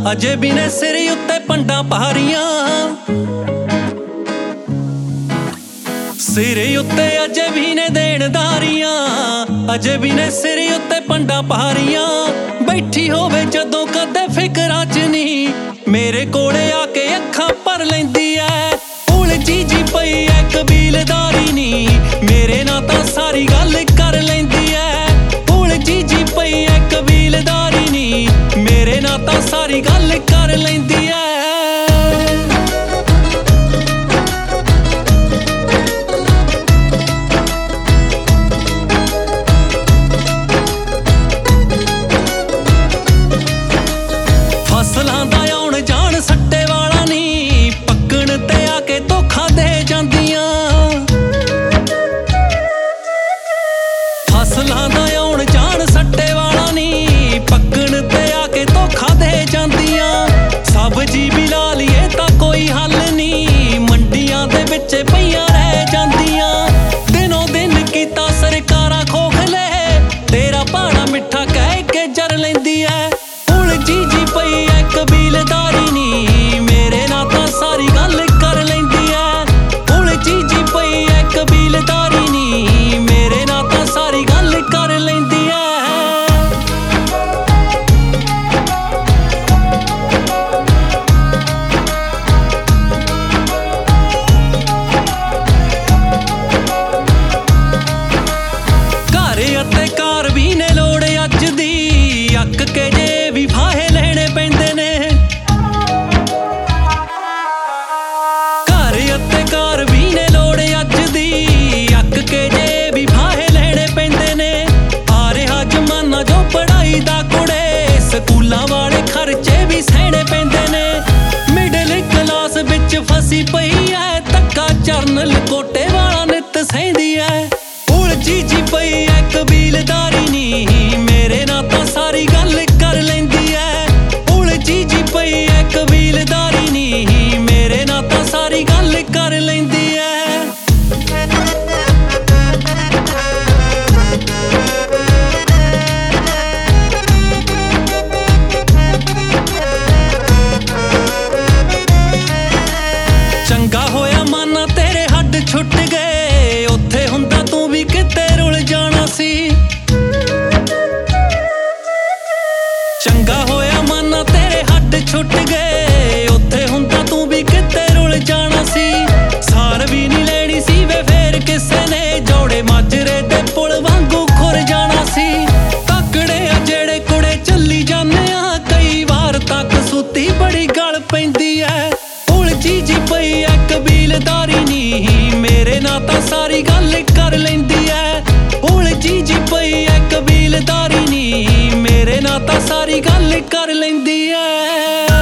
ਅਜੇ ਵੀ ਨੇ ਸਿਰ ਉੱਤੇ ਪੰਡਾਂ ਭਾਰੀਆਂ, ਸਿਰ ਉੱਤੇ ਅਜੇ ਵੀ ਨੇ ਦੇਣਦਾਰੀਆਂ, ਅਜੇ ਵੀ ਨੇ ਸਿਰ ਉੱਤੇ ਪੰਡਾਂ ਭਾਰੀਆਂ। ਬੈਠੀ ਹੋਵੇ ਜਦੋਂ ਕਦੇ ਫਿਕਰਾਂ ਚ ਨੀ, ਮੇਰੇ ਕੋਲੇ ਆ ਕੇ ਅੱਖਾਂ ਭਰ ਲੈਂਦੀ ਐ। ਉਲਝੀ ਜੀ ਪਈ ਐ ਕਬੀਲਦਾਰੀ ਨੀ, ਮੇਰੇ ਨਾਲ ਤਾਂ ਸਾਰੀ ਗੱਲ ਕਰ ਲੈਂਦੀ ਐ। ਉਲਝੀ ਜੀ ਪਈ ਐ ਕਬੀਲਦਾਰੀ ਨੀ, ਮੇਰੇ ਨਾਲ ਤਾਂ ਸਾਰੀ ਗੱਲ ਕਰ ਲੈਂਦੀ ਐ। ਫਸਲਾਂ ਦਾ ਆਉਣ ਜਾਣ ਸੱਟੇ ਵਾਲਾ ਨੀ, ਪੱਕਣ ਤੇ ਆ ਕੇ ਧੋਖਾ ਦੇ ਜਾਂਦੀਆਂ। ਫਸਲਾਂ ਦਾ ਆਉਣ ਜਾਣ ਸੱਟੇ ਵਾਲਾ ਨੀ, ਪੱਕਣ ਤੇ ਆ ਕੇ ਧੋਖਾ ਦੇ ਜਾਂਦੀਆਂ। ਸਬਜ਼ੀ ਵੀ ਲਾ ਲਈਏ ਤਾਂ ਕੋਈ ਹੱਲ ਨੀ, ਮੰਡੀਆਂ ਦੇ ਵਿੱਚ ਪਈਆਂ ਰਹਿ ਜਾਂਦੀਆਂ। ਦਿਨੋਂ ਦਿਨ ਕੀਤਾ ਸਰਕਾਰਾਂ ਖੋਖਲੇ, ਤੇਰਾ ਭਾਣਾ ਮਿੱਠਾ ਕਹਿ ਕੇ ਜਰ ਲੈਂਦੀ ਐ। ਉਲਝੀ ਜੀ ਪਈ ਐ ਕਬੀਲਦਾਰੀ ਨੀ, ਮੇਰੇ ਨਾਲ ਤਾਂ ਸਾਰੀ ਗੱਲ ਕਰ ਲੈਂਦੀ ਐ। ਉਲਝੀ ਜੀ ਪਈ ਐ ਕਬੀਲਦਾਰੀ ਨੀ, ਮੇਰੇ ਨਾਲ ਤਾਂ ਸਾਰੀ ਗੱਲ ਕਰ ਲੈਂਦੀ ਐ। ਘਰ ਅਤੇ ਕਾਰ ਵੀ ਨੇ ਲੋੜ ਅੱਜ ਦੀ, ਅੱਕ ਕੇ ਜੇ ਵੀ ਫਾਹੇ ਲੈਣੇ ਪੈਂਦੇ ਨੇ। ਘਰ ਅਤੇ ਕਾਰ ਵੀ ਨੇ ਲੋੜ ਅੱਜ ਦੀ, ਅੱਕ ਕੇ ਜੇ ਵੀ ਫਾਹੇ ਲੈਣੇ ਪੈਂਦੇ ਨੇ। ਆ ਰਿਹਾ ਜ਼ਮਾਨਾ ਜੋ ਪੜ੍ਹਾਈ ਦਾ ਕੁੜੇ, ਸਕੂਲਾਂ ਵਾਲੇ ਖਰਚੇ ਵੀ ਸਹਿਣੇ ਪੈਂਦੇ ਨੇ। ਮਿਡਲ ਕਲਾਸ ਵਿੱਚ ਫਸੀ ਪਈ ਐ, ਧੱਕਾ ਜਰਨਲ ਕੋਟੇ ਵਾਲਾ ਨਿੱਤ ਸਹਿੰਦੀ ਐ। ਉਲਝੀ ਜੀ ਪਈ ਐ ਕਬੀਲਦਾਰੀ ਨੀ, ਮੇਰੇ ਨਾਲ ਤਾਂ ਸਾਰੀ ਗੱਲ ਕਰ ਲੈਂਦੀ ਐ। ਉਲਝੀ ਜੀ ਪਈ ਐ ਕਬੀਲਦਾਰੀ ਨੀ, ਮੇਰੇ ਨਾਲ ਤਾਂ ਸਾਰੀ ਗੱਲ ਕਰ ਲੈਂਦੀ ਐ। ਚੰਗਾ ਹੋਇਆ ਮਾਨਾ ਤੇਰੇ ਹੱਡ ਛੁੱਟ ਗਏ, ਉੱਥੇ ਹੁੰਦਾ ਤੂੰ ਵੀ ਕਿਤੇ ਰੁਲ ਜਾਣਾ ਸੀ। ਚੰਗਾ ਹੋਇਆ ਮਾਨਾ ਤੇਰੇ ਹੱਡ ਛੁੱਟ ਗਏ, ਉੱਥੇ ਹੁੰਦਾ ਤੂੰ ਵੀ ਕਿਤੇ ਰੁਲ ਜਾਣਾ ਸੀ। ਸਾਰ ਵੀ ਨਹੀਂ ਲੈਣੀ ਸੀ ਵੇ ਫੇਰ ਕਿਸੇ ਨੇ, ਜੋੜੇ ਮਾਜਰੇ ਦੇ ਪੁਲ ਵਾਂਗੂ ਖੁਰ ਜਾਣਾ ਸੀ। ਤਕੜੇ ਆ ਜਿਹੜੇ ਕੁੜੇ ਚੱਲੀ ਜਾਂਦੇ ਆ, ਕਈ ਵਾਰ ਤਾਂ ਕਸੂਤੀ ਬੜੀ ਗਲ ਪੈਂਦੀ ਐ। ਉਲਝੀ ਜੀ ਪਈ ਐ ਕਬੀਲਦਾਰੀ ਨੀ, ਮੇਰੇ ਨਾਲ ਤਾਂ ਸਾਰੀ ਗੱਲ ਕਰ ਲੈਂਦੀ ਐ। ਉਲਝੀ ਜੀ ਪਈ ਐ ਕਬੀਲਦਾਰੀ ਨੀ, ਮੇਰੇ ਨਾਲ ਤਾਂ ਸਾਰੀ ਗੱਲ ਕਰ ਲੈਂਦੀ ਐ।